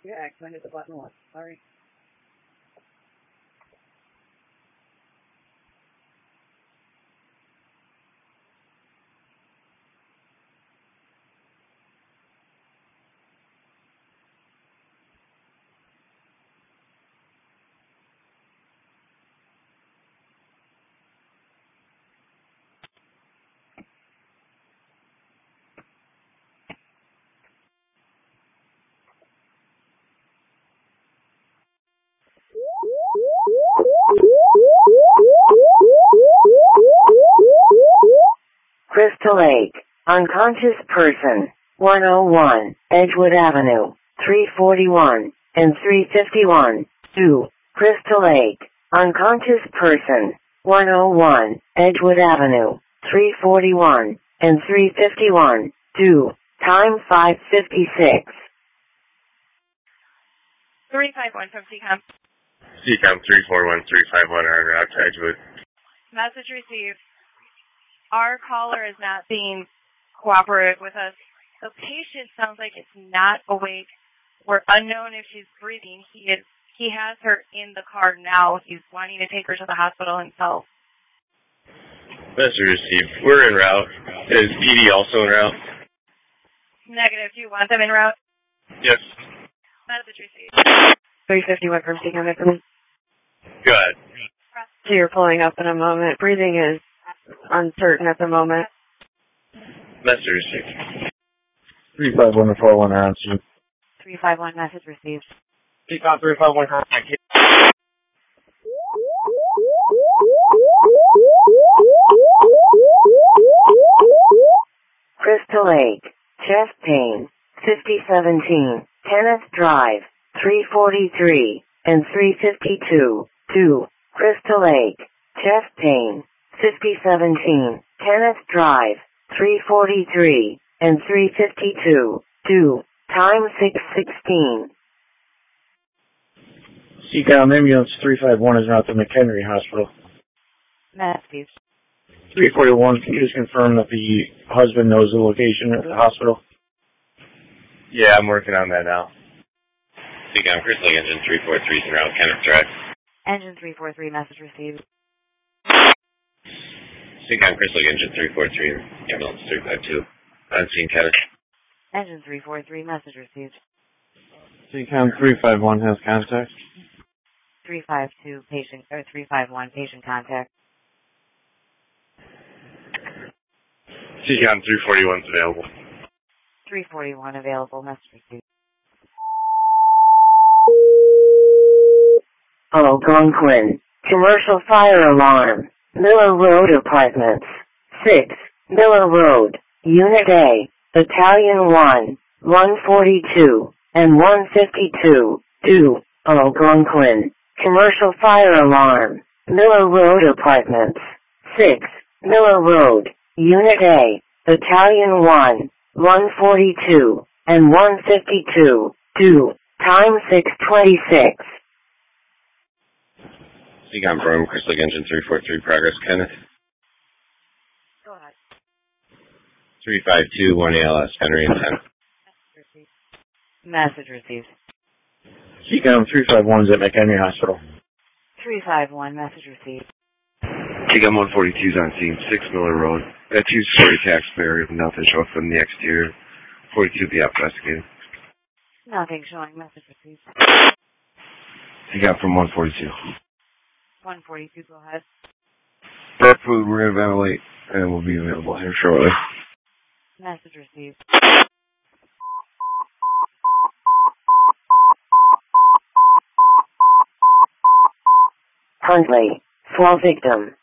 Yeah, I hit the button once. Sorry. Crystal Lake, unconscious person, 101, Edgewood Avenue, 341, and 351, 2, Crystal Lake, unconscious person, 101, Edgewood Avenue, 341, and 351, 2, time 5:56. 351 from CCOM. CCOM 341351 on route to Edgewood. Message received. Our caller is not being cooperative with us. The patient sounds like it's not awake. We're unknown if she's breathing. He has her in the car now. He's wanting to take her to the hospital himself. Message received. We're en route. Is PD also en route? Negative. Do you want them en route? Yes. Message received. 351 from CCOM. Go ahead. So you're pulling up in a moment. Breathing is uncertain at the moment. Message received. 351 to 41 answer. 351 message received. CCOM 351 contact. Crystal Lake, chest pain, 5017, Kenneth Drive, 343, and 352, 2, Crystal Lake, chest pain, 5017, Kenneth Drive, 343, and 352, 2, time 6:16. CCOM ambulance 351 is out to McHenry Hospital. Message. 341, can you just confirm that the husband knows the location of the hospital? Yeah, I'm working on that now. CCOM Crystal Lake Engine 343 is around Kenneth Drive. Engine 343 message received. CCOM Crystal Lake Engine 343, ambulance 352. I'm seeing Kenneth. Engine 343 message received. CCOM 351 has contact. 352 patient, or 351 patient contact. CCOM 341 is available. 341 available, message received. Algonquin, commercial fire alarm, Miller Road Apartments, 6, Miller Road, Unit A, Battalion 1, 142, and 152, 2, Algonquin, commercial fire alarm, Miller Road Apartments, 6, Miller Road, Unit A, Battalion 1, 142, and 152, 2, time 6:26. CCOM Brum, Crystal Lake Engine 343, progress, Kenneth. Go ahead. 352, 1 ALS, Henry and 10. Message received. CCOM 351 is at McHenry Hospital. 351 message received. CCOM 142 is on scene, 6 Miller Road. That 2-story taxpayer, nothing showing from the exterior. 42 be investigated. Nothing showing, message received. CCOM from 142. 142, go ahead. Bird food, we're going to ventilate, and we'll be available here shortly. Message received. Huntley, fall victim,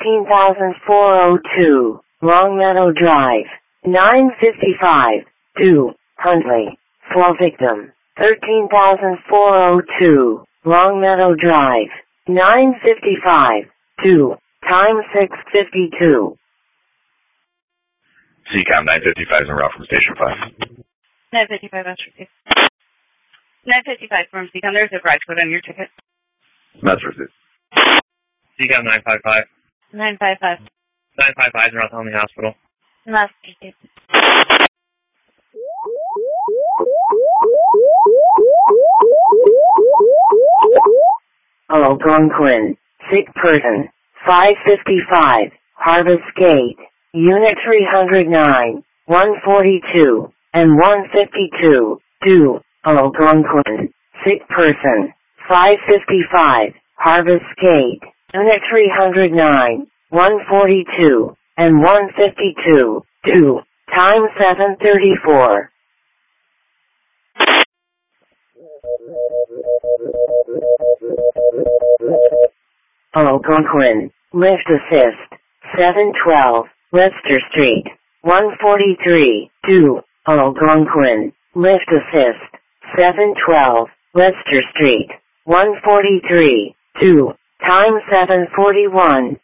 13,402, Long Meadow Drive, 955, 2, Huntley, fall victim, 13,402, Long Meadow Drive, 955, 2, time 6:52. CCOM 955 is en route from Station 5. 955 message received. 955 from CCOM. There's a price code on your ticket. That's received. CCOM 955. 955. 955 is around Helmy Hospital. Message received. Algonquin, sick person, 555, Harvest Gate, Unit 309, 142, and 152, 2, Algonquin, sick person, 555, Harvest Gate, Unit 309, 142, and 152, 2, time 7:34. Algonquin, lift assist, 712, Webster Street, 143, 2, Algonquin, lift assist, 712, Webster Street, 143, 2, time 7:41.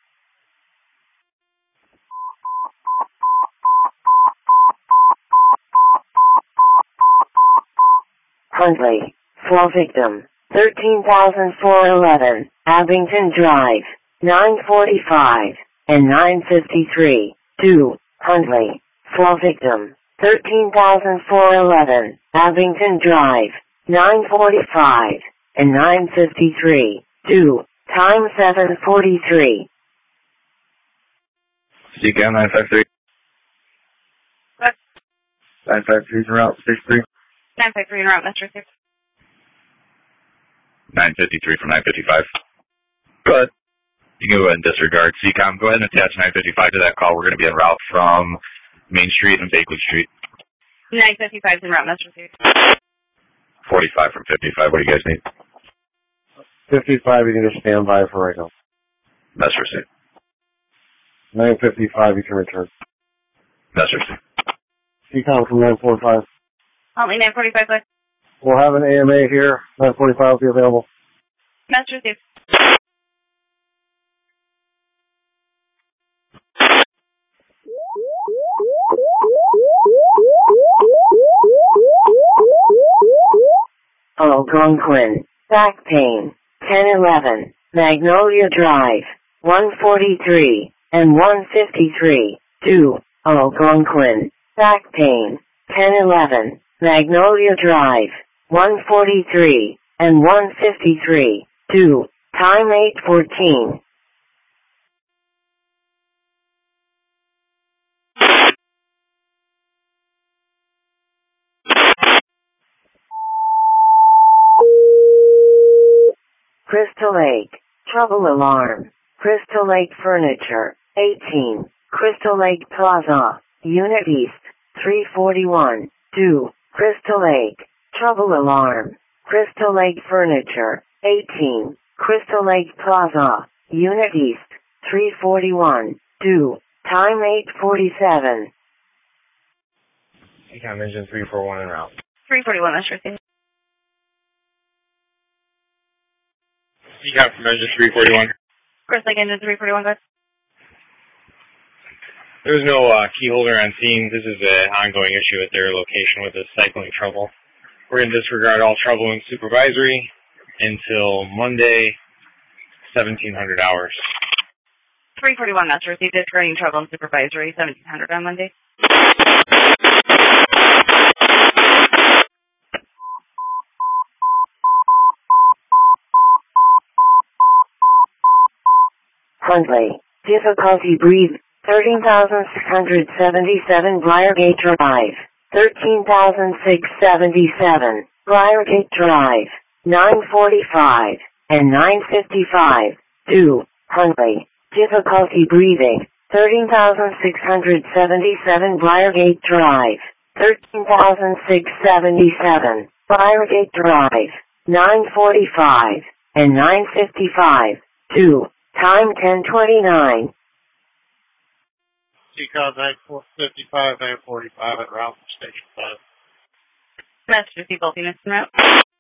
Huntley, fall victim, 13,411, Abington Drive, 945, and 953, 2, Huntley, fall victim, 13,411, Abington Drive, 945, and 953, 2, time 7:43. CCAM 953. What? 953 is route 63. 953 en route, Metro 6. 953 from 955. Go ahead. You can go ahead and disregard CCOM. Go ahead and attach 955 to that call. We're going to be en route from Main Street and Bakley Street. 955 en route, Metro 6. 45 from 55. What do you guys need? 55, you can just stand by for right now. That's receipt. 955, you can return. That's receipt. CCOM from 945. Only 945, go ahead. We'll have an AMA here. 945 will be available. Metro 6. Algonquin, back pain, 1011, Magnolia Drive, 143, and 153, 2, Algonquin, back pain, 1011, Magnolia Drive, 143, and 153, 2, time 8:14. Crystal Lake, trouble alarm, Crystal Lake Furniture, 18, Crystal Lake Plaza, Unit East, 341, 2, Crystal Lake, trouble alarm, Crystal Lake Furniture, 18, Crystal Lake Plaza, Unit East, 341, 2, time 8:47. CCOM engine 341 en route. 341, Metro 6. CCOM from engine 341. Crystal Lake engine 341, go ahead. There's no key holder on scene. This is an ongoing issue at their location with the cycling trouble. We're going to disregard all trouble and supervisory until Monday, 1700 hours. 341, Metro 6. Disregarding trouble and supervisory, 1700 on Monday. Huntley, difficulty breathe, 13,677 Briargate Drive, 13,677 Briargate Drive, 945, and 955, 2, Huntley, difficulty breathing, 13,677 Briargate Drive, 13,677 Briargate Drive, 945, and 955, 2, time 10:29. CCOM 955, 945 en route from Station 5. Metro 6, both units en route.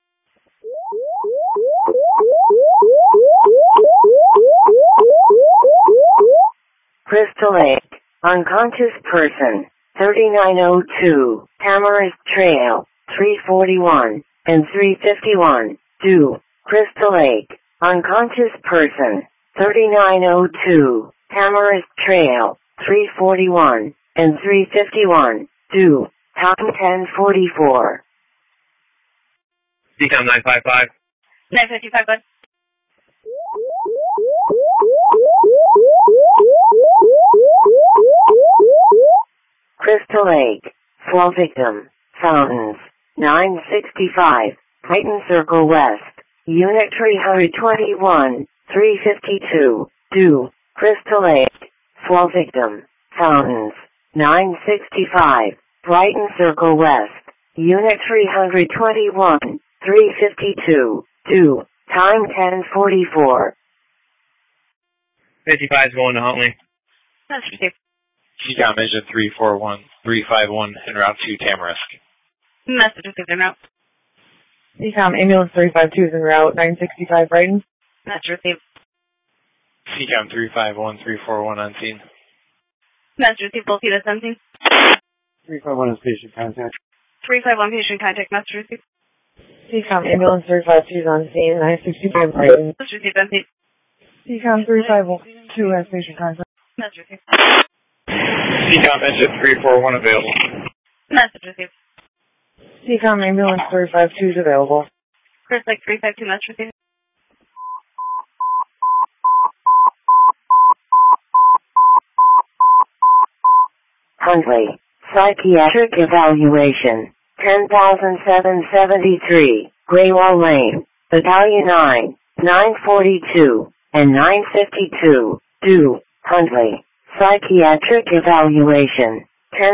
Crystal Lake, unconscious person, 3902, Tamarisk Trail, 341, and 351, 2, Crystal Lake, unconscious person, 3902, Tamarisk Trail, 341, and 351, 2, time 10:44. CCOM 955. 955, go ahead. Crystal Lake, Fall Victim, Fountains, 965, Brighton Circle West, Unit 321, 352, due, Crystal Lake, Fall Victim, Fountains, 965, Brighton Circle West, Unit 321, 352, due, time 10:44. 55 is going to Huntley. That's received. CCOM engine 341351 en route to Tamarisk. Message received en route. CCOM ambulance 352 is en route, 965 Brighton. Message received. CCOM 351341 on scene. Message received. Both units on scene. 351 is patient contact. 351 patient contact. Message received. CCOM ambulance 352 is on scene, 965 Brighton. Message received on scene. CCOM 352 has patient contact. Message received. CCOM engine 341 available. Message received. CCOM ambulance 352 is available. Chris Lake 352. Message received. Huntley, psychiatric evaluation, 10,773, Greywall Lane, Battalion 9, 942, and 952, due, Huntley, psychiatric evaluation,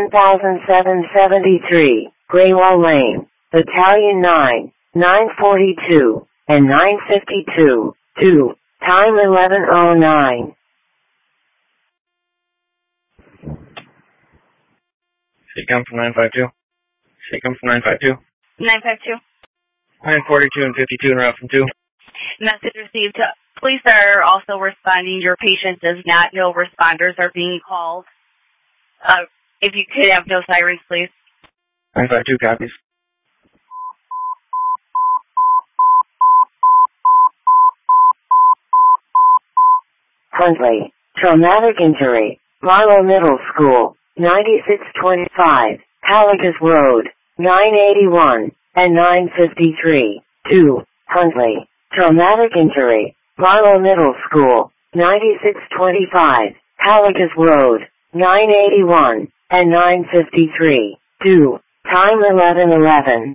10,773, Greywall Lane, Battalion 9, 942, and 952, due, time 11:09. CCOM from 952. CCOM from 952. 952. 942 and 52 en route from 2. Message received. Police are also responding. Your patient does not know responders are being called. If you could have no sirens, please. 952 copies. Huntley, traumatic injury, Marlow Middle School, 9625, Halligus Road, 981, and 953, 2, Huntley, traumatic injury, Marlow Middle School, 9625, Halligus Road, 981, and 953, 2, time 11:11.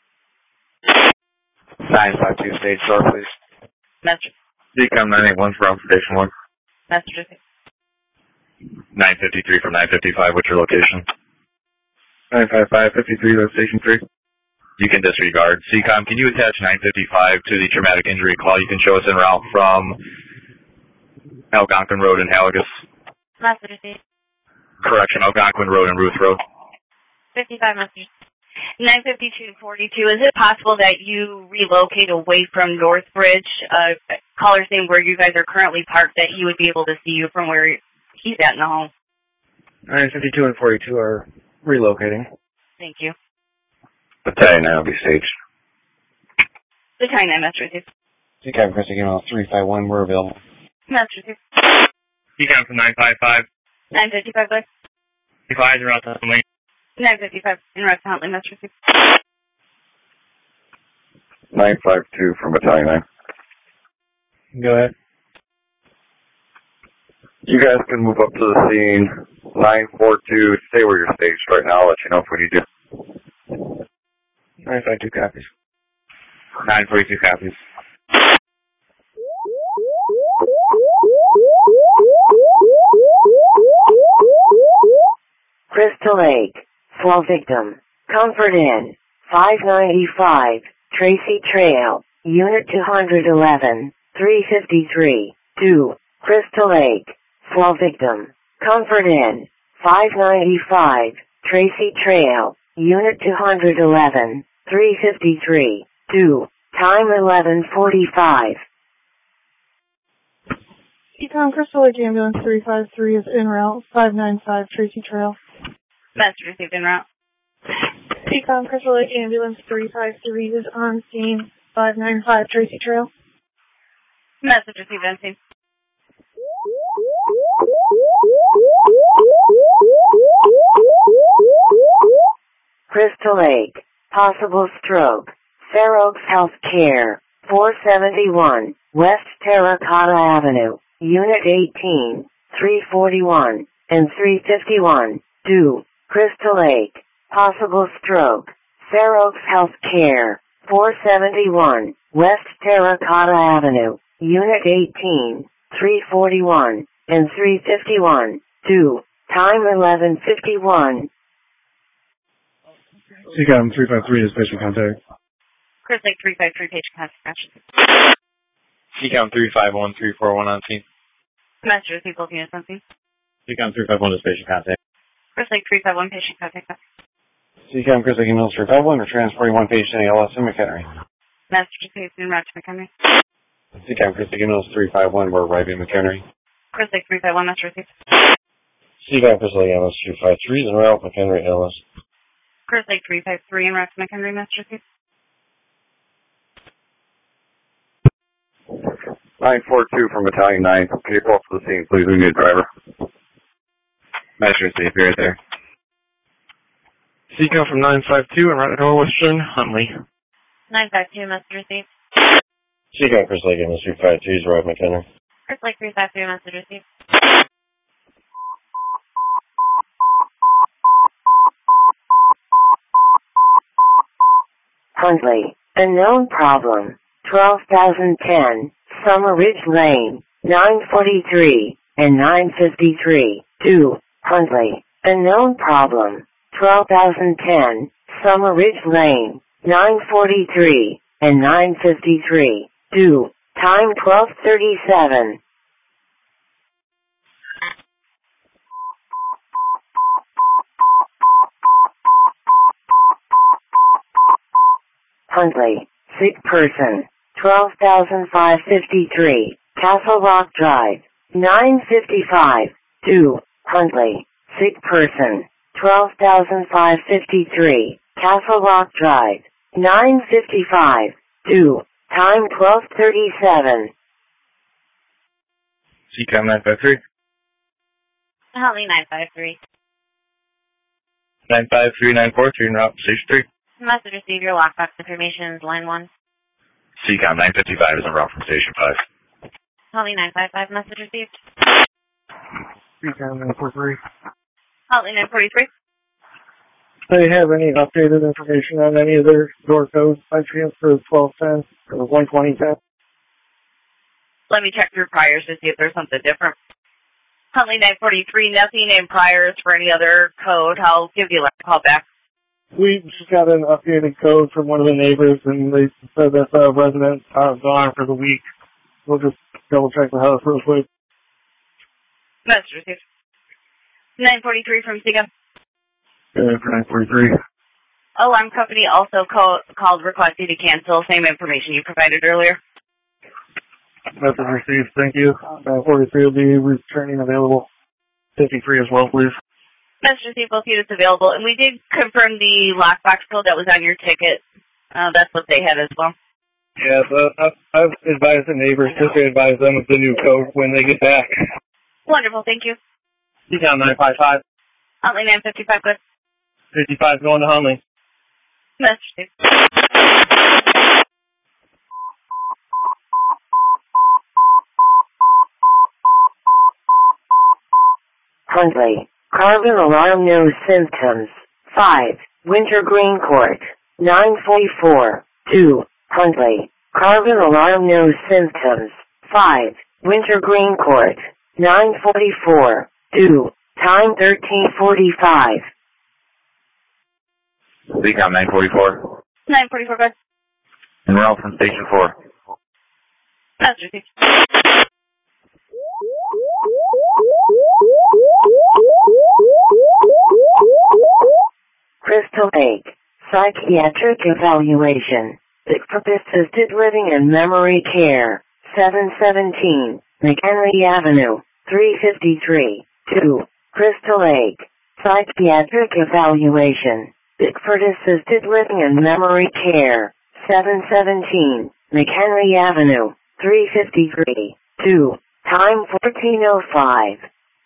952 stage store, please. Message. CCOM 981 for observation 1. Message received. 953 from 955, what's your location? 955, 53, that's station 3. You can disregard. CCOM, can you attach 955 to the traumatic injury call? You can show us en route from Algonquin Road and Halligus. Message received. Correction, Algonquin Road and Ruth Road. 55 message. 952 and 42. Is it possible that you relocate away from Northbridge? Caller saying where you guys are currently parked, that he would be able to see you from where he's at in the home. 952 and 42 are relocating. Thank you. Battalion 9 will be staged. The time 9 message received. CCOM requesting email 351, we're available. Message received. CCOM from 955. 955 please. 55 en route to Huntley. 955 in route to Huntley. Message received. 952 from Battalion 9. Go ahead. You guys can move up to the scene. 942, stay where you're staged right now. I'll let you know if we need you. 952 copies. 942 copies. Crystal Lake, Fall Victim, Comfort Inn, 595, Tracy Trail, Unit 211, 353, 2, Crystal Lake, Fall Victim, Comfort Inn, 595, Tracy Trail, Unit 211, 353, 2, time 11:45. CCOM Crystal Lake Ambulance 353 is en route, 595 Tracy Trail. Message received en route. CCOM Crystal Lake Ambulance 353 is on scene, 595 Tracy Trail. Message received on scene. Crystal Lake, possible stroke, Fair Oaks Health Care, 471, West Terracotta Avenue, Unit 18, 341, and 351. Due, Crystal Lake. Possible stroke. Fair Oaks Health Care. 471, West Terracotta Avenue, Unit 18, 341, and 351. Due, time 11:51. CCOM 353 is patient contact. Chris Lake 353, patient contact. CCOM 351, 341 on scene. Master receive both units on scene. CCOM 351 is patient contact. Chris Lake 351, patient contact. CCOM Chris Lake Mills 351, we're transporting one patient ALS in McHenry. Master receive en route to McHenry. CCOM Chris Lake Mills 351, we're arriving in McHenry. Chris Lake 351, master receive. CCOM Chris Lake Mills 353 is en route McHenry ALS. Chris Lake 353 en route to McHenry, master receive. 942 from Battalion 9. Can you pull up to the scene, please? We need a driver. Master receive, you're right there. CCOM from 952 en route to Northwestern Huntley. 952, master receive. CCOM Chris Lake Mills 353 is arrived McHenry. Chris Lake 353, master receive. Huntley, unknown problem, 12,010, Summer Ridge Lane, 943, and 953. Due, Huntley, unknown problem, 12,010, Summer Ridge Lane, 943, and 953. Due, time 12:37. Huntley, sick person, 12,553, Castle Rock Drive, 955. Due, Huntley, sick person, 12,553, Castle Rock Drive, 955. Due, time 12:37. CCOM 953. Huntley 953. 953, 943, en route station 3. Master receive your lockbox information is line 1. CCOM 955 is en route from Station 5. Huntley 955, message received. CCOM 943. Huntley 943. Do they have any updated information on any of their door codes by chance for 1210 or 12010? Let me check through priors to see if there's something different. Huntley 943, nothing in priors for any other code. I'll give you a call back. We just got an updated code from one of the neighbors, and they said that the resident's gone for the week. We'll just double check the house real quick. Message received. 943 from SIGA. Yeah, for 943. Alarm company also called requesting to cancel. Same information you provided earlier. Message received. Thank you. 943 will be returning available. 53 as well, please. Message received, both units available. And we did confirm the lockbox code that was on your ticket. That's what they had as well. Yeah, but I've advised the neighbors to advise them of the new code when they get back. Wonderful, thank you. CCOM 955. Huntley 955, good. 55 going to Huntley. Message received. Huntley, carbon alarm no symptoms. 5, Wintergreen Court, 944. 2, Huntley, carbon alarm no symptoms. 5, Wintergreen Court, 944. 2, time 13:45. CCOM 944. 944, good. En route from Station 4. Message received. Crystal Lake, psychiatric evaluation. Assisted living and memory care. 717, McHenry Avenue, 353. 2, Crystal Lake, psychiatric evaluation. Assisted living and memory care. 717, McHenry Avenue, 353. 2, time 14:05.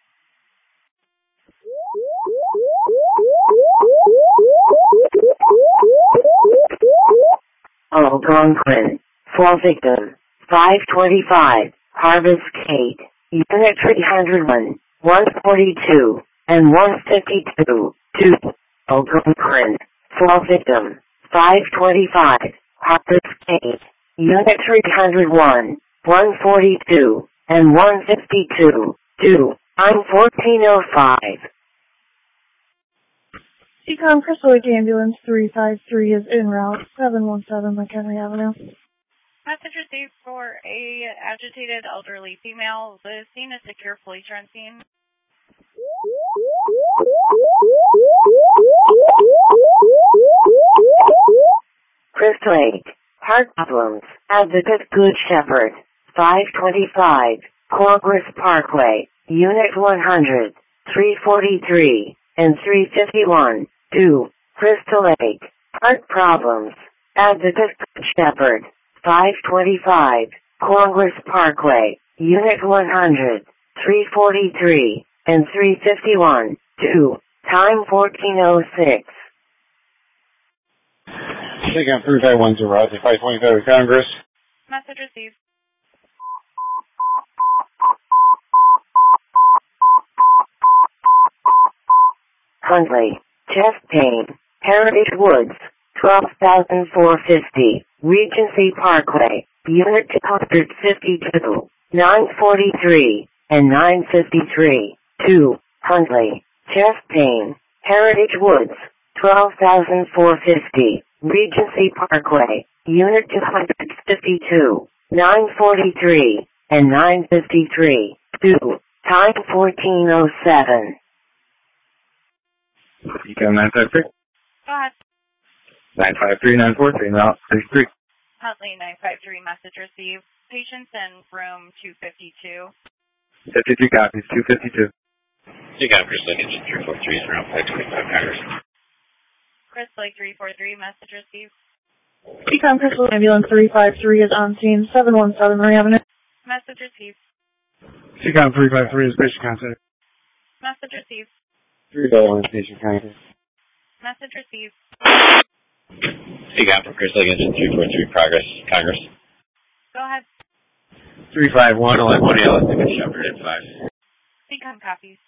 Algonquin, 4 victim, 525, Harvest Gate, Unit 301, 142, and 152. 2. Algonquin. Fall victim. 525. Harper's Gate. Unit 301, 142, and 152. 2. I'm 1405. Econ Crystal Lake Ambulance 353 is en route, 717 McHenry Avenue. Message received for a agitated elderly female. The scene is secure. Police are on scene. Crystal Lake. Heart problems. Advocate Good Shepherd. 525. Congress Parkway. Unit 100. 343 and 351. 2. Crystal Lake. Heart problems. Advocate Good Shepherd. 525. Congress Parkway. Unit 100. 343 and 351. 2. Time 1406. Take on 3510, Roger 525 Congress. Message received. Huntley. Chest pain. Heritage Woods. 12,450. Regency Parkway. Unit 252. 943 and 953. 2. Huntley. Chest pain. Heritage Woods. 12,450. Regency Parkway. Unit 252. 943 and 953. 2. Time 1407. Econ 953. Go ahead. 953, 943, route 63. Huntley 953, message received. Patients in room 252. 53 copies, 252. Econ Crystal Lake Engine 343 is around 525 Congress. Crystal Lake 343, message received. Econ Crystal Ambulance 353 is on scene, 717 Murray Avenue. Message received. Econ 353 is patient contact. Message received. 301 patient contact. Message received. Econ from Crystal Lake Engine 343 progress, Congress. Go ahead. 351, 11 Alice, Good Shepherd at 5. Econ copies.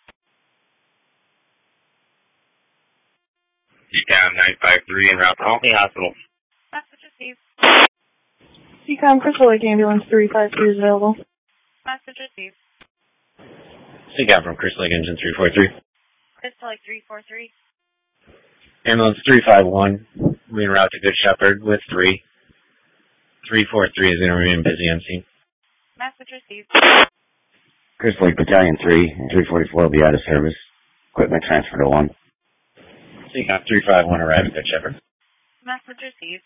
Econ 953 en route to Albany Hospital. Message received. Econ Crystal Lake Ambulance 353 is available. Message received. Econ from Crystal Lake Engine 343. Crystal Lake 343. Ambulance 351, we en route to Good Shepherd with 3. 343 is going to remain busy on scene. Message received. Crystal Lake Battalion 3 and 344 will be out of service. Equipment transfer to 1. Econ 351 arrive at Good Shepherd. Message received.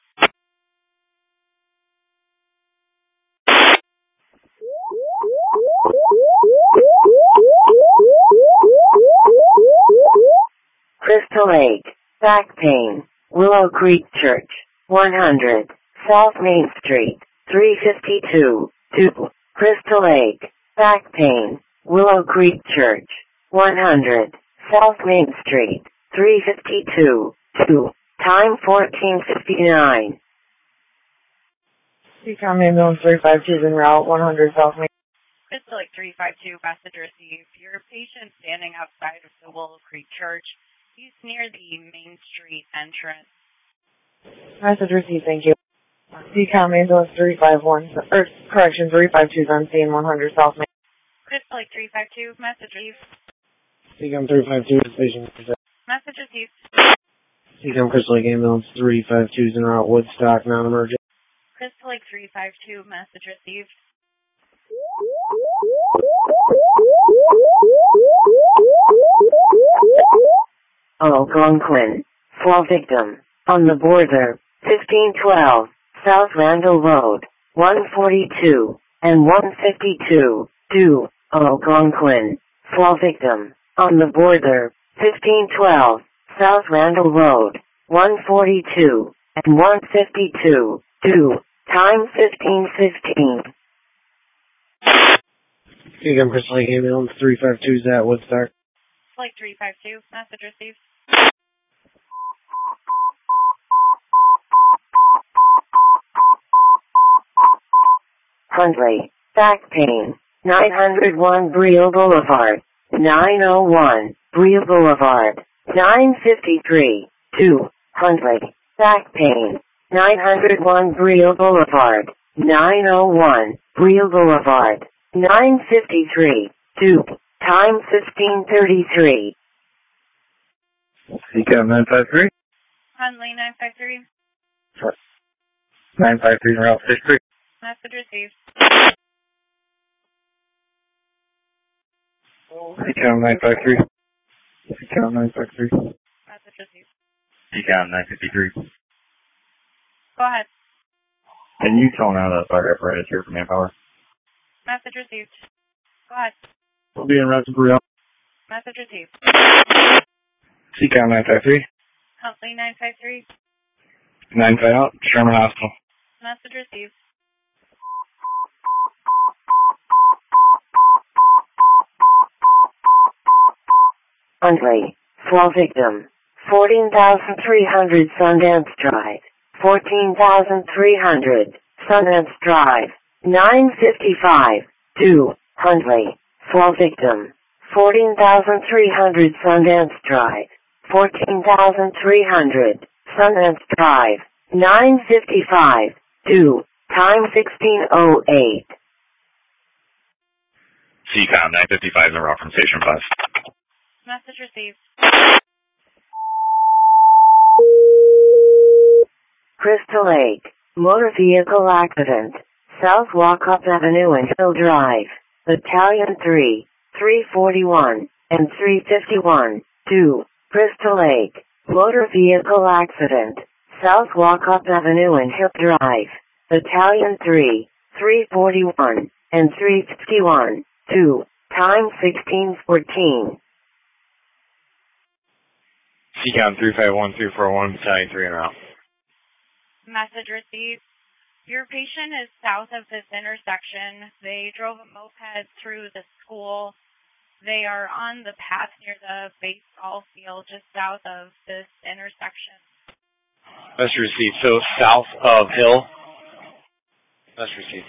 Crystal Lake. Back pain. Willow Creek Church. 100. South Main Street. 352. 2. Crystal Lake. Back pain. Willow Creek Church. 100. South Main Street. 352. 2. Time 1459. Econ Ambulance 352 is en route, 100 South Main. Crystal Lake 352, message received. Your patient standing outside of the Willow Creek Church. He's near the Main Street entrance. Message received, thank you. Econ Ambulance 351, or correction, 352 is on scene, 100 South Main. Crystal Lake 352, message received. Econ 352 is patient contact. Message received. Econ Crystal Lake Ambulance 352 is en route Woodstock, non-emergent. Crystal Lake 352, message received. Algonquin. Fall victim. On the border. 1512. South Randall Road. 142 and 152. 2. Algonquin. Fall victim. On the border. 1512. South Randall Road. 142 and 152. 2. Time 1515. Econ Crystal Lake Ambulance 352 is at Woodstock. Lake 352, message received. Huntley. Back pain. 901 Briel Boulevard. 901, Brea Boulevard. 953, 2, Huntley. Back pain. 901 Brea Boulevard. 901, Brea Boulevard. 953, 2, time 1533. CCAM 953. Huntley 953. 953 route 63. Message received. CCAM 953. CCAM 953. Message received. CCAM 953. Go ahead. Can you tone out a fire apparatus here for manpower? Message received. Go ahead. We'll be in route to Brea. Message received. CCAM 953. Huntley 953. 95 out, Sherman Hospital. Message received. Huntley. Fall victim. 14,300 Sundance Drive. 14,300 Sundance Drive. 955. 2. Huntley. Fall victim. 14,300 Sundance Drive. 14,300 Sundance Drive. 955. 2. Time 1608. CCAM 955 in the route from Station 5. Message received. Crystal Lake. Motor vehicle accident. South Walkup Avenue and Hill Drive. Battalion 3, 341, and 351, 2, Crystal Lake. Motor vehicle accident. South Walkup Avenue and Hill Drive. Battalion 3, 341, and 351, 2, time 1614. CCAM 351, 341, Battalion 3 en route. Message received. Your patient is south of this intersection. They drove a moped through the school. They are on the path near the baseball field just south of this intersection. Message received. So south of Hill. Message received.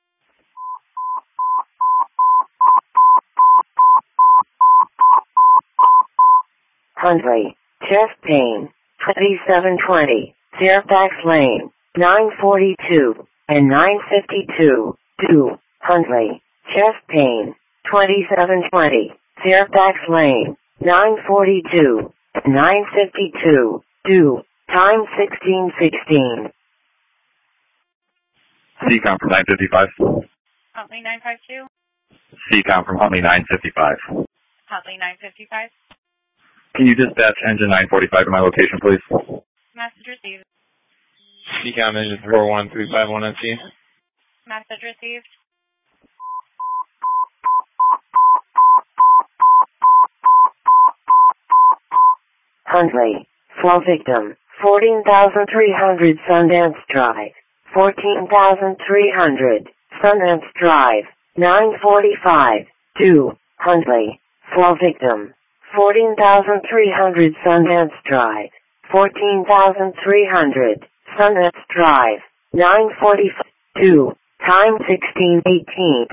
Huntley. Chest pain. 2720. Fairfax Lane. 942 and 952, 2, Huntley. Chest pain. 2720. Fairfax Lane. 942 and 952, 2, time 1616. CCAM from 955. Huntley 952. CCAM from Huntley 955. Huntley 955. Can you dispatch engine 945 to my location, please? Message received. CCAM engine 41351 on scene. Message received. Huntley. Fall victim. 14,300 Sundance Drive. 14,300 Sundance Drive. 945. 2. Huntley. Fall victim. 14,300 Sundance Drive. 14,300 Sundance Drive. 942. Time 1618.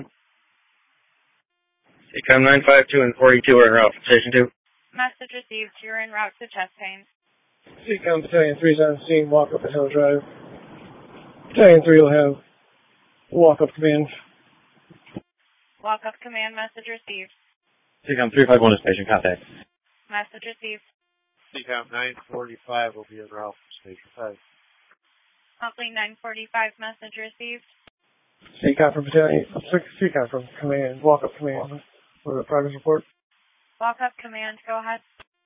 CCAM 952 and 42 are en route from Station 2. Message received. You're en route to chest pain. CCAM Battalion 3 is on scene, walk up at Hill Drive. Battalion 3 will have walk-up command. Walk-up command. Message received. CCAM 351 is station contact. Message received. CCAM 945 will be en route from Station 5. Huntley 945. Message received. CCAM from Battalion, CCAM from command, walk-up command. For the progress report. Walk-up command. Go ahead.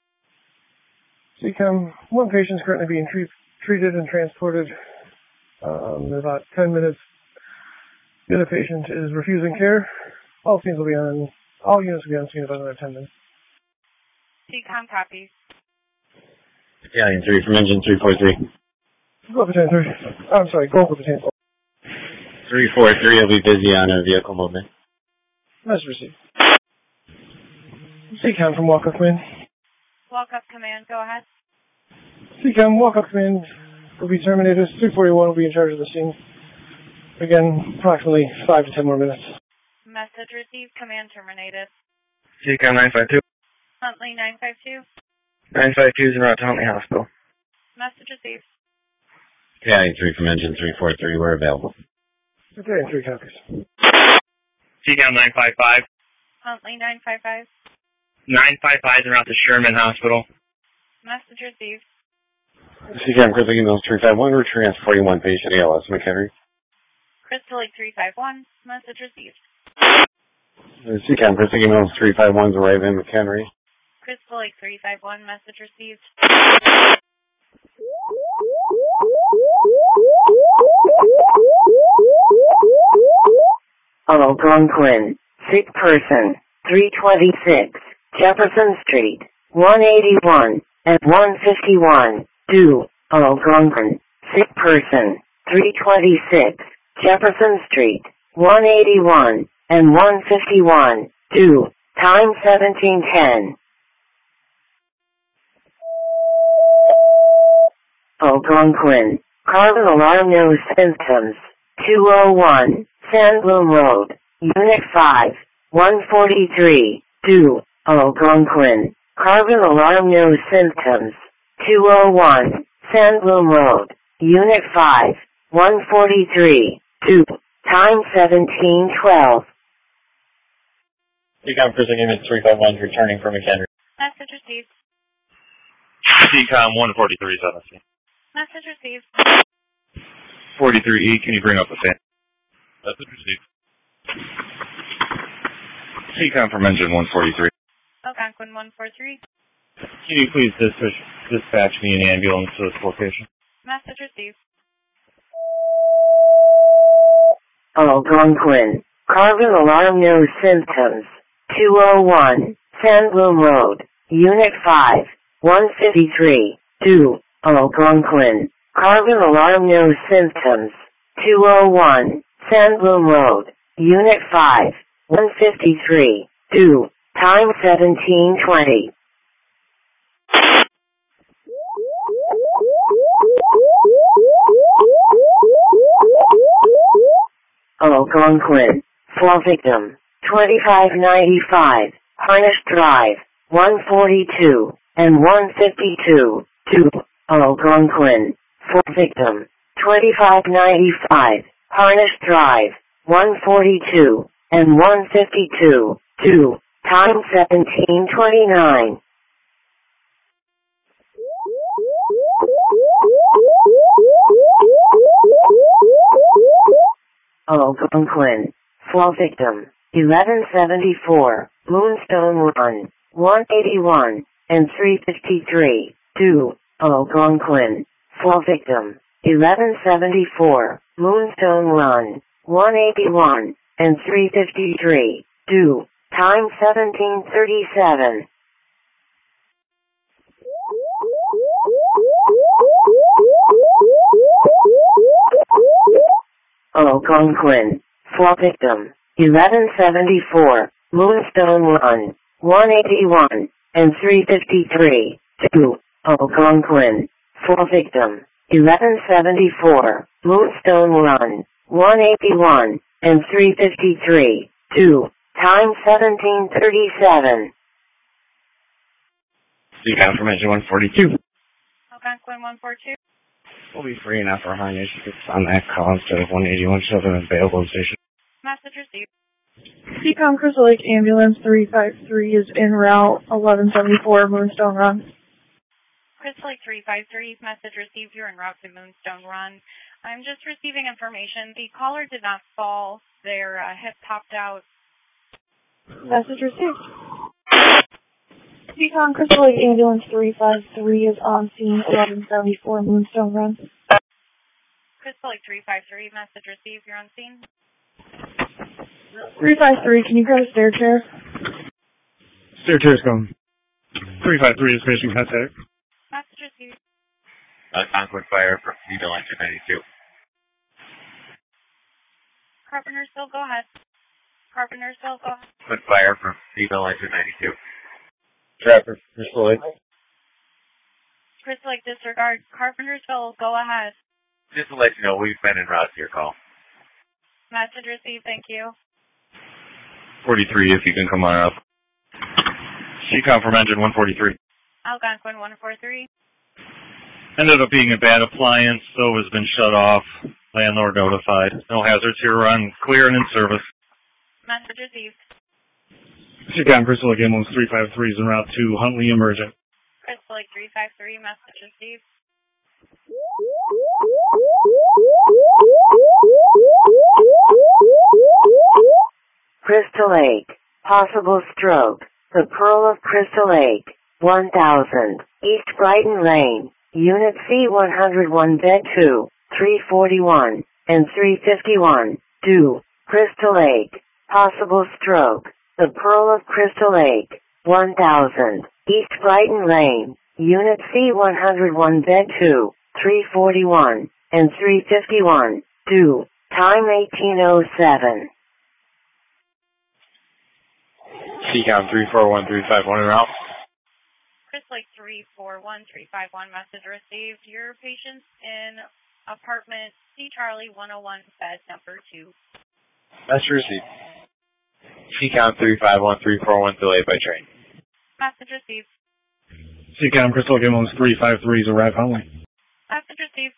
CCAM, one patient is currently being treated and transported. In about 10 minutes. The other patient is refusing care. All units will be on scene in about another 10 minutes. CCAM copies. Battalion 3 from engine 343. Go up Battalion 3. I'm sorry, go up Battalion 343 will be busy on a vehicle movement. Message received. CCAM from walk-up command. Walk-up command. Go ahead. CCAM walk-up command will be terminated. 341 will be in charge of the scene. Again, approximately 5 to 10 more minutes. Message received. Command terminated. CCOM 952. Huntley 952. 952 is en route to Huntley Hospital. Message received. Battalion 3 from Engine 343, we're available. Battalion 3 copies. CCOM 955. Huntley 955. 955 is en route to Sherman Hospital. Message received. CCOM Crystal Eagles 351, we're transporting one patient, ALS McHenry. Crystal Lake 351. Message received. CCOM Crystal Eagles 351 is arriving in McHenry. Crystal Lake 351. Message received. Algonquin, sick person, 326, Jefferson Street, 181, and 151, due, Algonquin, sick person, 326, Jefferson Street, 181, and 151, due, time 1710. Algonquin, carbon alarm no symptoms, 201, Sandbloom Road, Unit 5, 143, due, Algonquin, carbon alarm no symptoms, 201, Sandbloom Road, Unit 5, 143, due, time 1712. CCOM Crystal Unit 351 is returning from McHenry. Message received. CCOM 143-17. Message received. 43E, can you bring up the fan? Message received. CCOM from Engine 143. Algonquin 143. Can you please dispatch me an ambulance to this location? Message received. Algonquin, carbon alarm no symptoms, 201, Sandbloom Road, Unit 5, 153, due, Algonquin, carbon alarm no symptoms, 201, Sandbloom Road, Unit 5, 153, due, time 1720. Algonquin, fall victim, 2595, Harnish Drive, 142, and 152, due, Algonquin, fall victim, 2595, Harnish Drive, 142, and 152, due, time 1729. Algonquin, fall victim, 1174, Moonstone Run, 181, and 353, due, Algonquin, fall victim, 1174, Moonstone Run, 181, and 353, due, time 1737. Algonquin, fall victim, 1174, Moonstone Run, 181, and 353, due, Algonquin, fall victim, 1174, Moonstone Run, 181, and 353, due, time 1737. CCOM from Engine 142. Algonquin 142. We'll be free enough for Harnish if it's on that call instead of 181 Southern available station. Message received. CCOM Crystal Lake Ambulance 353 is en route, 1174 Moonstone Run. Crystal Lake 353, message received. You're en route to Moonstone Run. I'm just receiving information. The caller did not fall. Their hip popped out. Message received. CCOM Crystal Lake Ambulance 353 is on scene, 1174 Moonstone Run. Crystal Lake 353, message received. You're on scene. 353, can you go to stair chair? Stair chair's going. 353 is patient contact. Message received. Concord Fire from Female Engine 92. Carpentersville, go ahead. Carpentersville, go ahead. Concord Fire from Female Engine 92. Trapper, Crystal Lake. Crystal Lake disregard. Carpentersville, go ahead. Just to let you know, we've been en route to your call. Message received, thank you. 43, if you can come on up. CCOM from engine 143. Algonquin 143. Ended up being a bad appliance, stove has been shut off. Landlord notified. No hazards here, run clear and in service. Message received. CCOM Crystal Lake Ambulance 353 is en route to Huntley Emergent. Crystal Lake 353, message received. Crystal Lake, possible stroke. The Pearl of Crystal Lake, 1000, East Brighton Lane, Unit C101 Bed 2, 341, and 351, due, Crystal Lake, possible stroke. The Pearl of Crystal Lake, 1000, East Brighton Lane, Unit C101 Bed 2, 341, and 351, due, time 1807. CCOM 341351 en route. Crystal Lake 341351, message received. Your patient's in apartment C Charlie 101, bed number 2. Message received. CCOM 351341 delayed by train. Message received. CCOM Crystal Lake Ambulance 353 is arrived Huntley. Message received.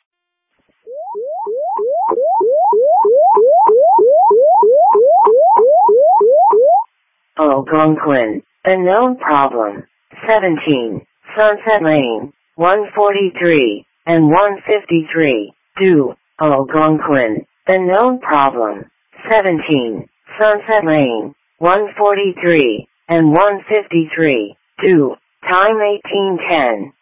Algonquin, unknown problem, 17, Sunset Lane, 143, and 153, due, Algonquin, unknown problem, 17, Sunset Lane, 143, and 153, due, time 1810.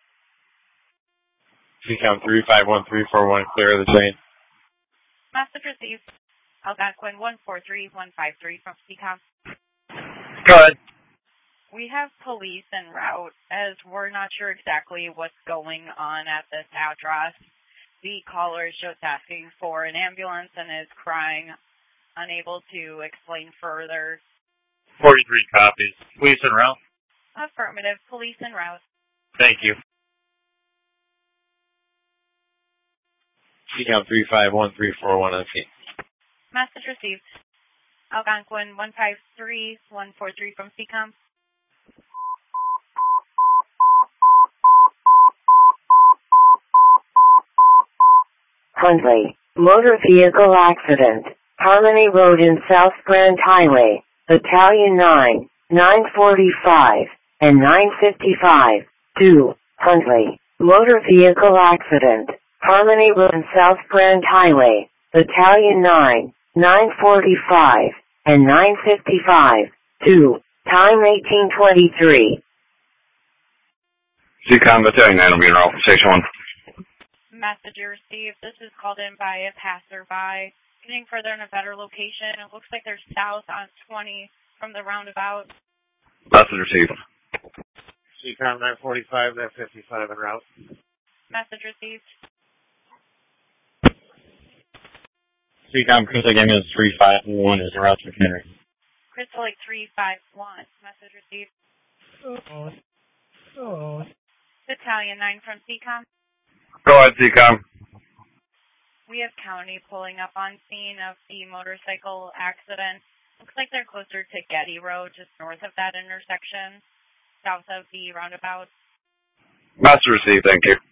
CCOM 351341 clear of the train. Message received. Algonquin 143153 from CCOM. Go ahead. We have police en route as we're not sure exactly what's going on at this address. The caller is just asking for an ambulance and is crying, unable to explain further. 43 copies. Police en route? Affirmative. Police en route. Thank you. CCOM 351341 on scene. Message received. Algonquin 153143 from CCOM. Huntley, motor vehicle accident, Harmony Road in South Grand Highway, Battalion 9, 945, and 955, due, Huntley, motor vehicle accident, Harmony Road in South Grand Highway, Battalion 9, 945, and 955, due, time 1823. CCOM Battalion 9 will be in route for Station 1. Message received. This is called in by a passerby. Getting further in a better location. It looks like they're south on 20 from the roundabout. Message received. CCOM 945, that 55 en route. Message received. CCOM Crystal Lake Ambulance 351 is en route to McHenry. Crystal Lake 351. Message received. Battalion 9 from CCOM. Go ahead, CCOM. We have county pulling up on scene of the motorcycle accident. Looks like they're closer to Getty Road, just north of that intersection, south of the roundabout. Master received, thank you.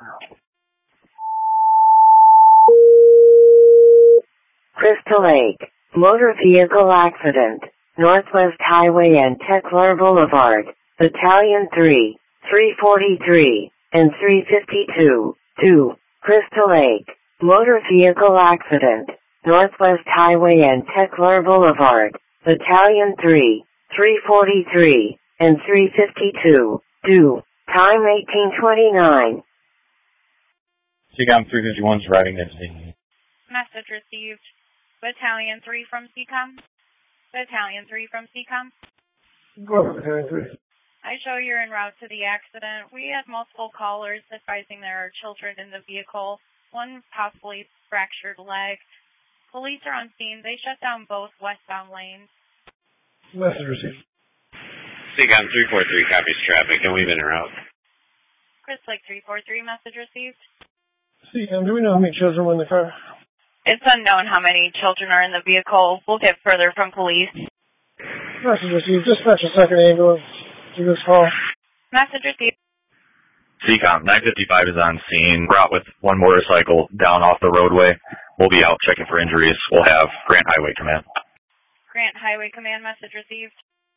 Crystal Lake, motor vehicle accident, Northwest Highway and Teklar Boulevard, Battalion 3, 343, and 352, 2, Crystal Lake, motor vehicle accident, Northwest Highway and Teklar Boulevard, Battalion 3, 343, and 352, due, time 1829. CCOM 351 is arriving next scene. Message received. Battalion 3 from CCOM. Battalion 3 from CCOM. Go ahead, Battalion 3. I show you're en route to the accident. We had multiple callers advising there are children in the vehicle, one possibly fractured leg. Police are on scene. They shut down both westbound lanes. Message received. CCOM 343 copies traffic, and we've been en route. Crystal Lake 343, message received. CCOM, do we know how many children were in the car? It's unknown how many children are in the vehicle. We'll get further from police. Message received. Dispatch a second ambulance. to this call. Message received. CCOM 955 is on scene. We're out with one motorcycle down off the roadway. We'll be out checking for injuries. We'll have Grant Highway Command. Grant Highway Command, message received.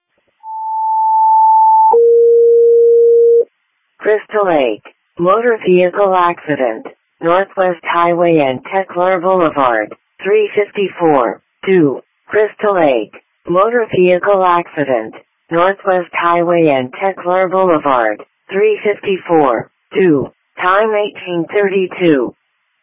Crystal Lake, motor vehicle accident, Northwest Highway and Teklar Boulevard, 354, 2, Crystal Lake, motor vehicle accident, Northwest Highway and Teklar Boulevard, 354, 2, time 1832.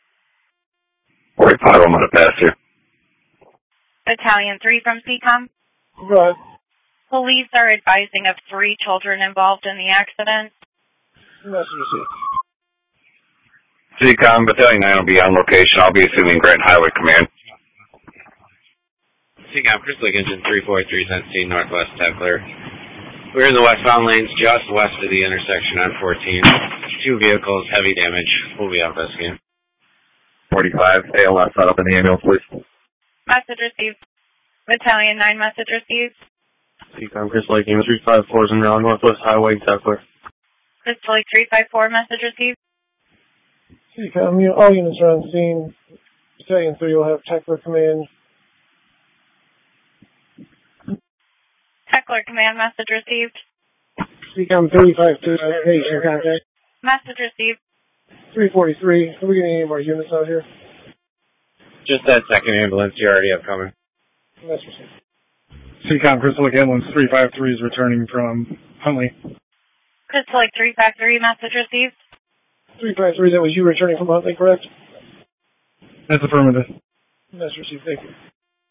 45, I'm going to pass here. Battalion 3 from CCOM. Go ahead. Police are advising of 3 children involved in the accident. Message received. CCOM Battalion 9 will be on location. I'll be assuming Grant Highway Command. CCOM Crystal Lake Engine 343 is on scene, Northwest Teklar. We're in the westbound lanes just west of the intersection on 14. 2 vehicles, heavy damage. We'll be out investigating. 45, ALS set up in the ambulance, please. Message received. Battalion 9, message received. CCOM Crystal Lake Engine 354 is en route Northwest Highway, Teklar. Crystal Lake 354, message received. CCOM, all units are on scene. Battalion 3 will have Teklar Command. Teklar Command, message received. CCOM 352, your contact. Message received. 343, are we getting any more units out here? Just that second ambulance you already have coming. Message received. CCOM Crystal Lake Ambulance 353 is returning from Huntley. Crystal Lake 353, message received. 353, that was you returning from Huntley, correct? That's affirmative. Message received, thank you.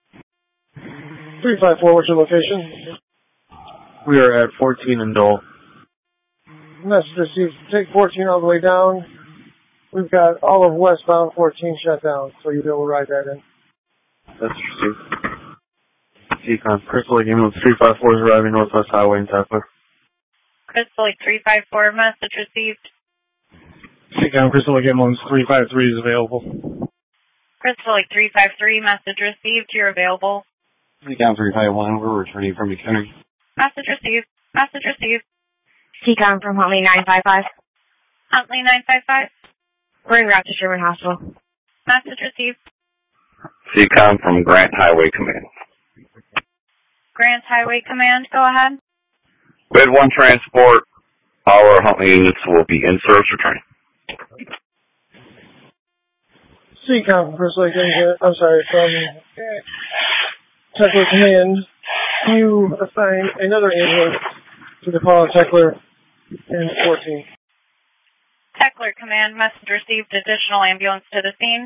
354, what's your location? We are at 14 in Dole. Message received. Take 14 all the way down. We've got all of westbound 14 shut down, so you'll be able to ride that in. That's received. CCOM Crystal Lake Ambulance 354 is arriving Northwest Highway in Teklar. Crystal Lake 354, message received. CCOM Crystal Lake Ambulance 353 is available. Crystal Lake 353, message received. You're available. CCOM 351, we're returning from McHenry. Message received. Message received. CCOM from Huntley 955. Huntley 955. We're en route to Sherman Hospital. Message received. CCOM from Grant Highway Command. Grant Highway Command, go ahead. We had 1 transport. All our Huntley units will be in service returning. CCOM from Crystal Lake Engine, I'm sorry, from Teklar Command, you assign another ambulance to the call of Teklar in 14. Teklar Command, message received. Additional ambulance to the scene.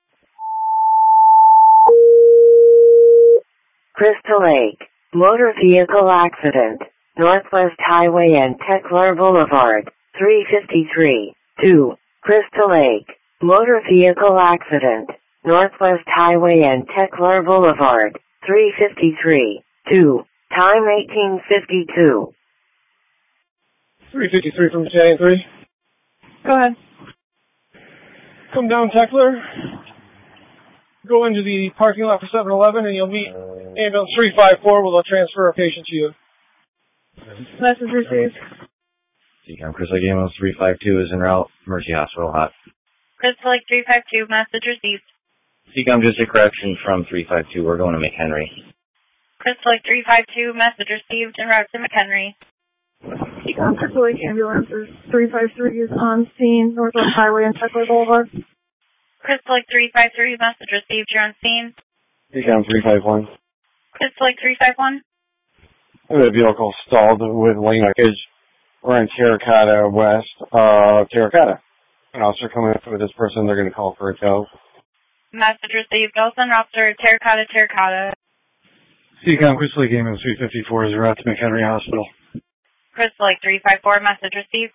Crystal Lake, motor vehicle accident, Northwest Highway and Teklar Boulevard, 353, 2, Crystal Lake, motor vehicle accident, Northwest Highway and Teklar Boulevard, 353, 2, time 1852. 353 from Battalion 3. Go ahead. Come down Teklar, go into the parking lot for 7-Eleven, and you'll meet ambulance 354, where they'll transfer a patient to you. Message received. CCOM Crystal Lake Ambulance 352 is en route, Mercy Hospital hot. Crystal Lake 352, message received. CCOM District Correction from 352, we're going to McHenry. Crystal Lake 352, message received en route to McHenry. CCOM Crystal Lake Ambulance 353 is on scene, Northwest Highway and Teklar Boulevard. Crystal Lake 353, message received. You're on scene. CCOM 351. Crystal Lake 351. The vehicle stalled with lane wreckage. We're in Terracotta West, Terracotta. An officer coming up with this person, they're going to call for a tow. Message received. Olsen, officer, Terracotta. CCOM Crystal Lake Ambulance 354 is en route to McHenry Hospital. Crystal Lake 354, message received.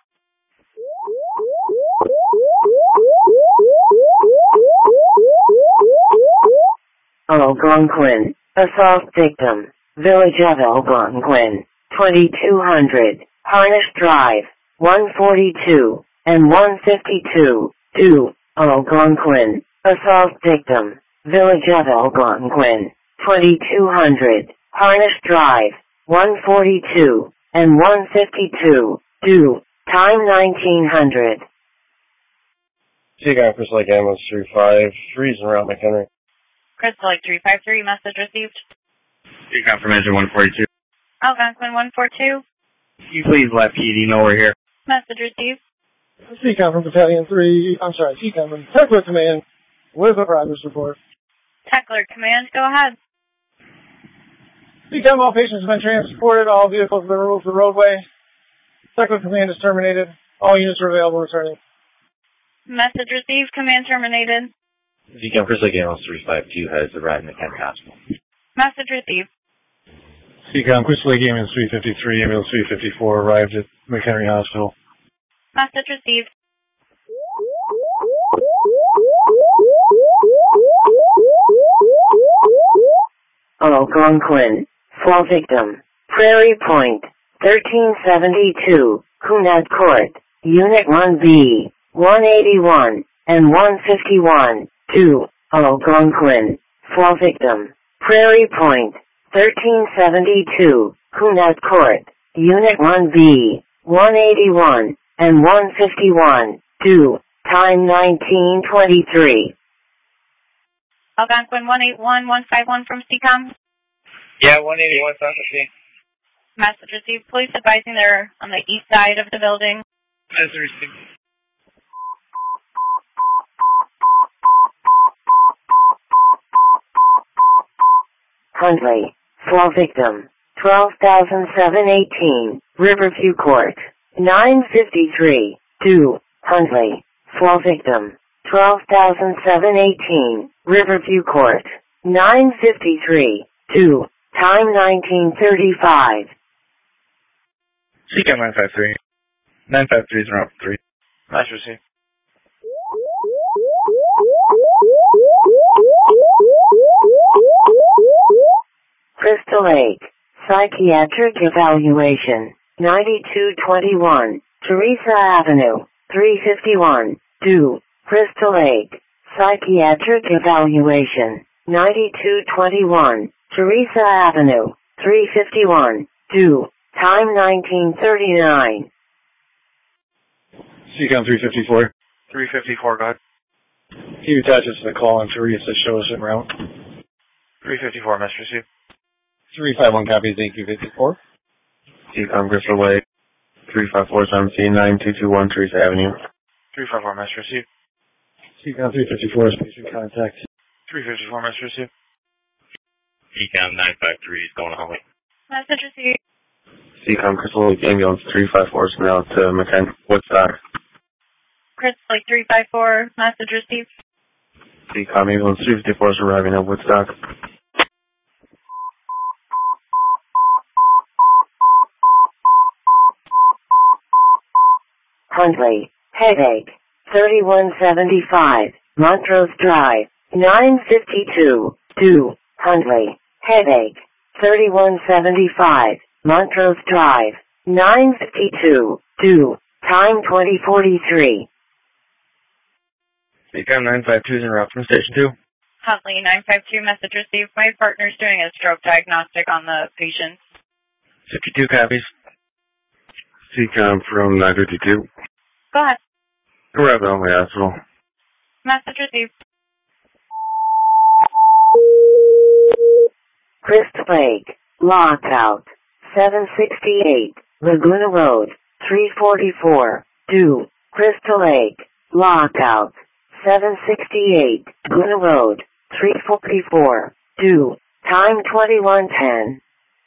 Algonquin, assault victim, Village of Algonquin, 2200, Harnish Drive, 142 and 152, 2, Algonquin, assault victim, Village of Algonquin, 2200, Harnish Drive, 142 and 152, due, time 1900. Seacom Crystal Lake Ambulance 353 is en route McHenry. Crystal Lake 353, message received. Seacom from engine 142. Algonquin 142. Can you please let PD know we're here? Message received. CCOM from Battalion 3, CCOM from Techler Command with a progress report. Techler Command, go ahead. CCOM, all patients have been transported, all vehicles have been removed from the roadway. Techler Command is terminated. All units are available returning. Message received, command terminated. CCOM Crystal Lake Ambulance 352 has arrived in the McHenry Hospital. Message received. CCOM Crystal Lake Ambulance 353, Ambulance 354 arrived at McHenry Hospital. Message received. Algonquin, fall victim, Prairie Point, 1372, Cunard Court, Unit 1B, 181, and 151, 2, Algonquin, fall victim, Prairie Point, 1372, Cunard Court, Unit 1B, 181, and 151, 2, time 1923. Algonquin 181-151 from CCOM. Yeah, 181 South of C. Message received. Police advising they're on the east side of the building. Message received. Huntley, fall victim, 12,718, Riverview Court, 953, 2, Huntley, fall victim, 12,718, Riverview Court, 953, 2, time 1935. CCOM 953. 953 is en route 3. Message received. Crystal Lake, psychiatric evaluation, 9221, Teresa Avenue, 351, 2, Crystal Lake, psychiatric evaluation, 9221, Teresa Avenue, 351, 2, time 1939. CCOM 354. 354, go ahead. He attaches to the call on Teresa, show us en route. 354, message received. 351 copies, thank you, 54. CCOM Crystal Lake 354 179221 Teresa Avenue. 354, message received. CCOM 354 is patient contact. 354, message received. CCOM 953 is going home. Message received. CCOM Crystal Lake Ambulance 354 is now to McKenna Woodstock. Crystal Lake 354, message received. CCOM Ambulance 354 is arriving at Woodstock. Huntley, headache, 3175, Montrose Drive, 952, 2, Huntley, headache, 3175, Montrose Drive, 952, 2, time 2043. CCOM 952 is en route from Station 2. Huntley 952, message received. My partner's doing a stroke diagnostic on the patient. 52 copies. CCOM from 952. Go ahead. Arrived at Huntley Hospital. Message received. Crystal Lake, lockout, 768, Laguna Road, 344, 2, Crystal Lake, lockout, 768, Laguna Road, 344, 2, time 2110.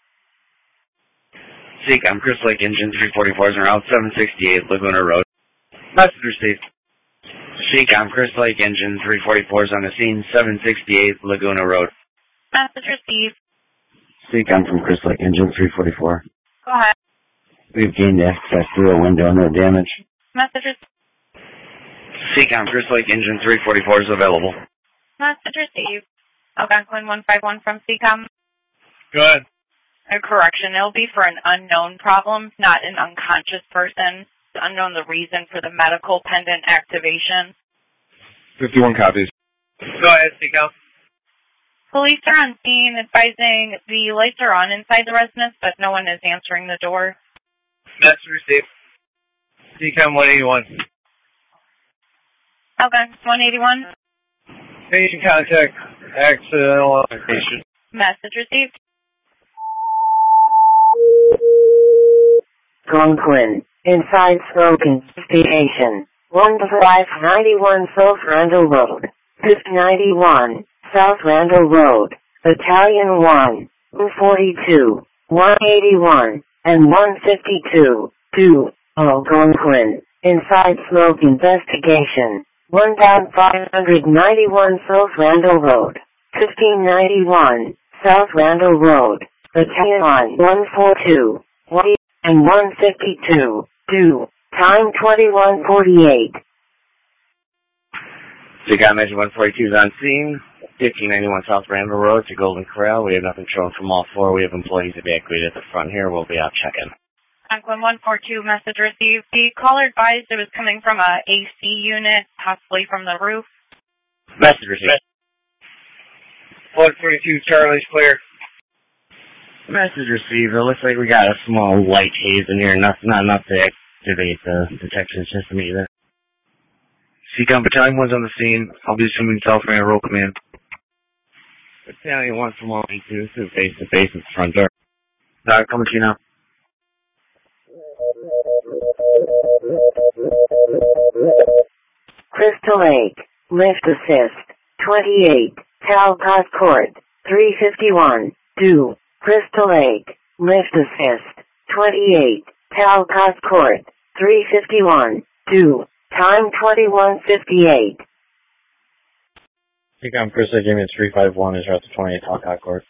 CCOM Crystal Lake Engine 344 is en route 768 Laguna Road. Message received. CCOM Crystal Lake Engine 344 is on the scene 768 Laguna Road. Message received. CCOM from Crystal Lake Engine 344. Go ahead. We've gained access through a window, no damage. Message received. CCOM Crystal Lake Engine 344 is available. Message received. Algonquin 151 from CCOM. Go ahead. A correction. It'll be for an unknown problem, not an unconscious person. It's unknown the reason for the medical pendant activation. 51 copies. Go ahead, CCOM. Police are on scene advising the lights are on inside the residence, but no one is answering the door. Message received. CCOM 181. Okay, 181. Patient contact, accidental patient. Message received. Conquin, inside smoking station, 1591 South Randall Road, 591, South Randall Road, Battalion 1, 242, 181, and 152, 2, Algonquin, inside smoke investigation, 1591 South Randall Road, 1591, South Randall Road, Battalion 1, 142, 1, and 152, 2, time 21:48. CCOM Measure 142 is on scene. 1591 South Randall Road to Golden Corral. We have nothing shown from all four. We have employees evacuated at the front here. We'll be out checking. Conquin 142, message received. The caller advised it was coming from a AC unit, possibly from the roof. Message received. 142, Charlie's clear. Message received. It looks like we got a small light haze in here. Not enough to activate the detection system either. CCOM Battalion 1's on the scene. I'll be assuming South Randall Road Command. Battalion 1 from 182, face to face at the front door. Alright, coming to you now. Crystal Lake, lift assist, 28, Talcott Court, 351, 2, Crystal Lake, lift assist, 28, Talcott Court, 351, 2, time 21:58. CCOM Crystal Lake, Jamie 351 is route to 28 Talcott Court.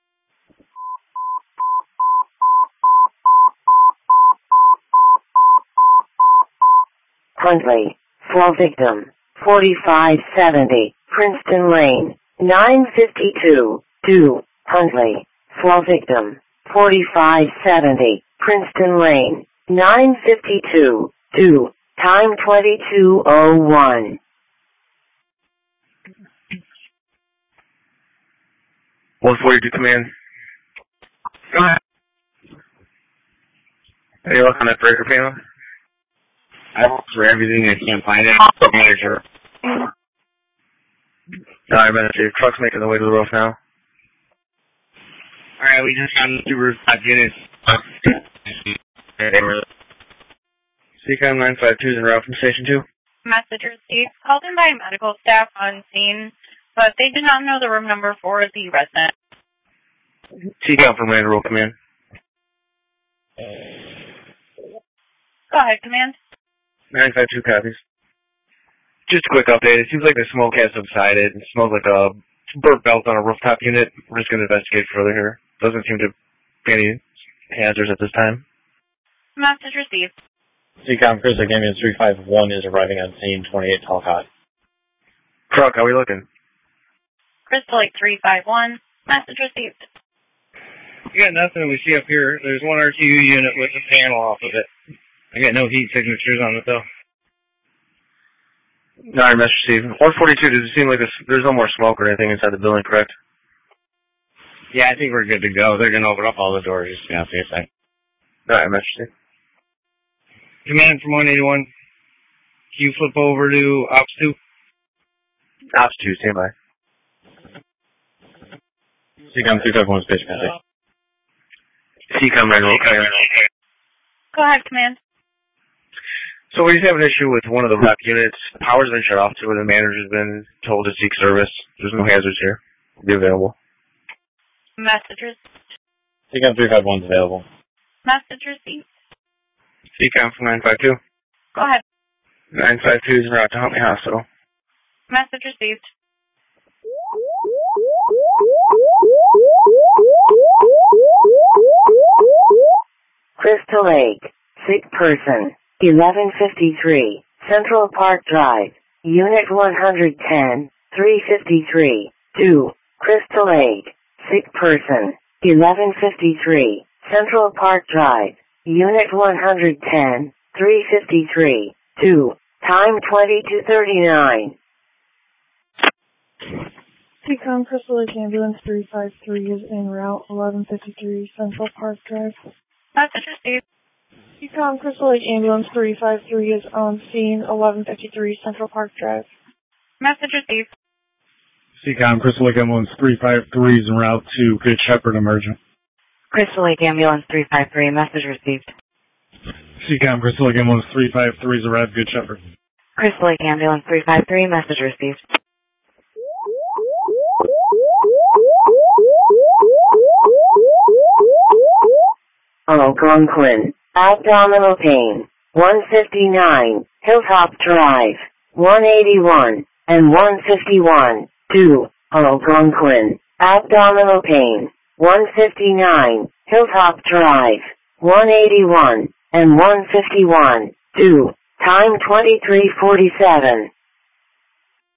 Huntley, full victim, 4570, Princeton Lane, 952, 2, Huntley, full victim, 4570, Princeton Lane, 952, 2, time 22:01. 142 Command. Go ahead. Are you looking at that breaker panel? I looked for everything. I can't find it. Manager. Alright, Manager. Truck's making the way to the roof now. Alright, we just got 2 rooftop units. CCOM 952 is en route from Station 2. Message received. Called in by medical staff on scene, but they did not know the room number for the resident. CCOM from Randall Road Command. Go ahead, Command. 952 copies. Just a quick update. It seems like the smoke has subsided. It smells like a burnt belt on a rooftop unit. We're just going to investigate further here. Doesn't seem to be any hazards at this time. Message received. CCOM Crystal Lake, Jamie 351 is arriving on scene 28 Talcott. Truck, how are we looking? Crystal Lake 351. Message received. We got nothing we see up here. There's one RTU unit with a panel off of it. I got no heat signatures on it, though. Alright, message received. 142, does it seem like there's no more smoke or anything inside the building, correct? Yeah, I think we're good to go. They're going to open up all the doors just to be on the safe side. Alright, message received. Command from 181. Can you flip over to Ops 2? Ops 2, stand by. CCOM 351 is patient contact. CCOM Randall. Go ahead, Command. So we just have an issue with one of the rep units. Power's been shut off to it. The manager's been told to seek service. There's no hazards here. We'll be available. Messages. CCOM 351 is available. Message received. CCOM from 952. Go ahead. 952 is en route to Huntley Hospital. Message received. Crystal Lake, sick person, 1153, Central Park Drive, Unit 110, 353, 2, Crystal Lake, sick person, 1153, Central Park Drive, Unit 110, 353, 2, time 22:39. CCOM Crystal Lake Ambulance 353 is en route 1153 Central Park Drive. Message received. Ecom Crystal Lake Ambulance 353 is on scene, 1153 Central Park Drive. Message received. CCOM Crystal Lake Ambulance 353 is en route to Good Shepherd Emergent. Crystal Lake Ambulance 353, message received. CCOM Crystal Lake Ambulance 353 is arrived Good Shepherd. Crystal Lake Ambulance 353, message received. Algonquin, abdominal pain, 159, Hilltop Drive, 181, and 151, 2, Algonquin, abdominal pain, 159, Hilltop Drive, 181, and 151, 2, time 23:47.